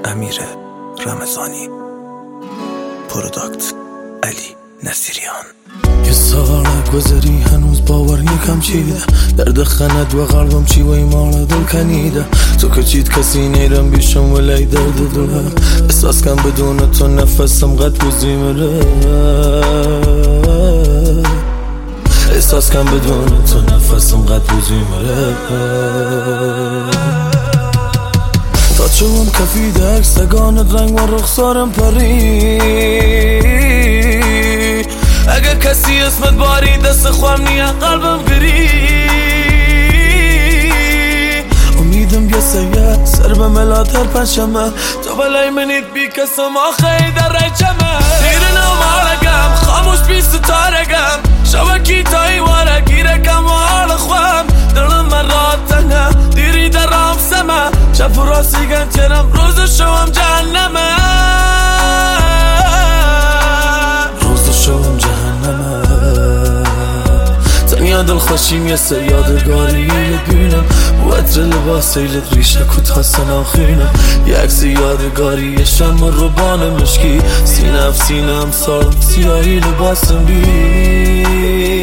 امیر رمضانی، پروداکت علی نصیریان. یه سال نگذری هنوز باور یکم چیده، درد خند و قلبم چی و ایمان دل کنیده. تو که چیت کسی نیرم بیشم ولی درد دلم، احساس کن بدون تو نفسم قد بوزی مره. احساس کن بدون تو نفسم قد بوزی مره. تا چوم کفیده عکسگانت رنگ و رخسارم پری. اگه کسی اسمت باری دست خوام نیه قلبم گری. امیدم یه سیه سر به ملاتر پشمه، تو بلای منید بی کسم آخه در ریچمه. دیره نمارگم خاموش بی ستارگم، شبکی تایی واره گیره کم و حال خوام. دلم من رات تنه دیری در رام سمه، شب و راسی گن چرم روز شوم جهنمه. روز شوم جهنمه. تنیا دل خوشیم یه سر یادگاری ببینم، و عطر لباس ایلت ریشه کوتاه سناخینم. یه عکس یادگاری یه شم و روبان مشکی، سینه اف سینه هم سال سیاهی لباسم بی.